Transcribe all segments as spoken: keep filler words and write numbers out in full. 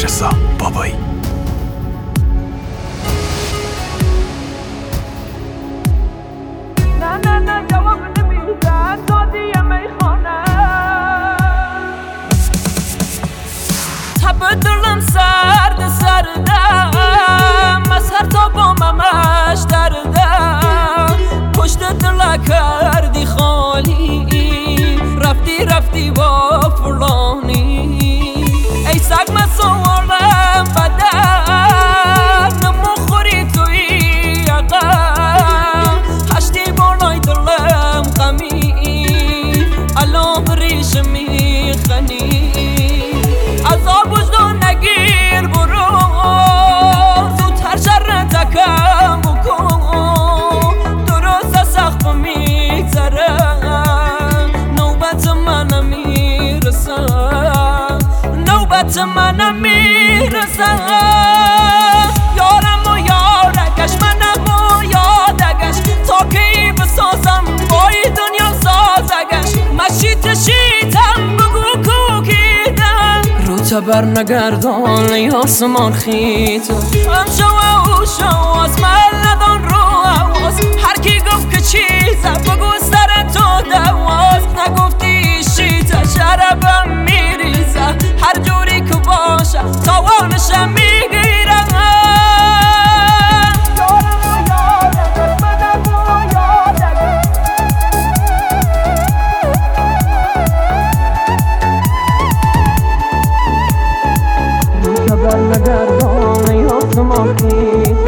رضا بابایی. نه نه نه جواب نمیدن دادی میخوانه تب دلم سرد سردم از هر تا باممش دردم پشت دل کردی خالی رفتی رفتی با فلانی ای سگ من سوالم بدن نموخوری توی عقم هشتی بالای دلم غمی الان بریش میخنی عذاب وجدان نگیر برو زودتر شر تکم بکن درست سخت میگذره نوبت منم میرسه نوبت منم میرسه یارم و یارگش منم و یادگش تا کی بسازم بای دنیا سازگش مشیت شیتم بگو کوکیدم رو تبر نگردان ای آسمان خیت هم شو و شو از من ندان رو حواس هر کی گفت که چیزم بگو سر تو دواز نگفتی شیت شربم میریزه هر جوری که باشه تاوانشم میگیرم نگردان ای آسمان خیت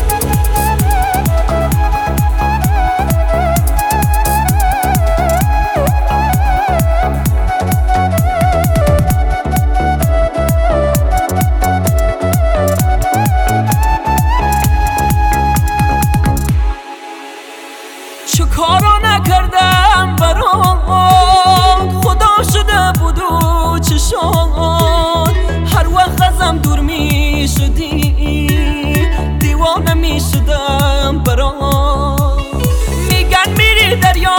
چه کارا نکردم برات خدا شده بود و چشان هر وقت ازم دور می شدی دیوانه می شدم برات میگن میری دریا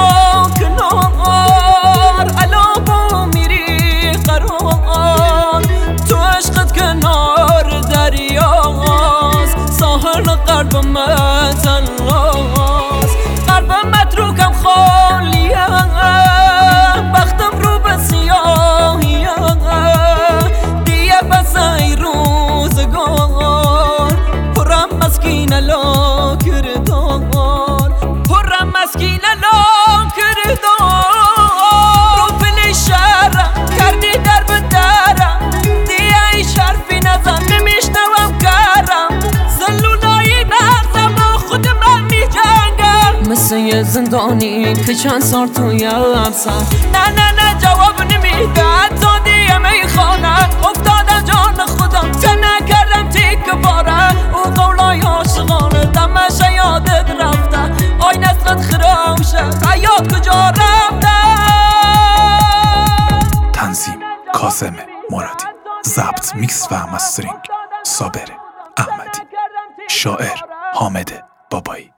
کنار الان با میری قرار تو عشقت کنار دریاست ساحل قلب من تنهاست قلب متروکم خالیه بختم رو به سیاهیه دیگه بس ای روزگار پرم مسکین لا کردار پرم مسکین لا کردار رو پلی شهرم کردی در به درم دیگه ای شرفی نزن نمیشنوم کرم زلولایی نرزم با خود من میجنگم مثل یه زندانی که چند سال توی افسر نه نه نه جواب نمیدن تا دیگه میخوانن افتادم جان خودم چه نکردم تیک باره او قولای عاشقانه دمش یادت رفته آی نسلت خرامشه حیات کجا رفته. تنظیم کاظم مرادی، ضبط میکس و مسترینگ صابر احمدی، شاعر حامد بابایی.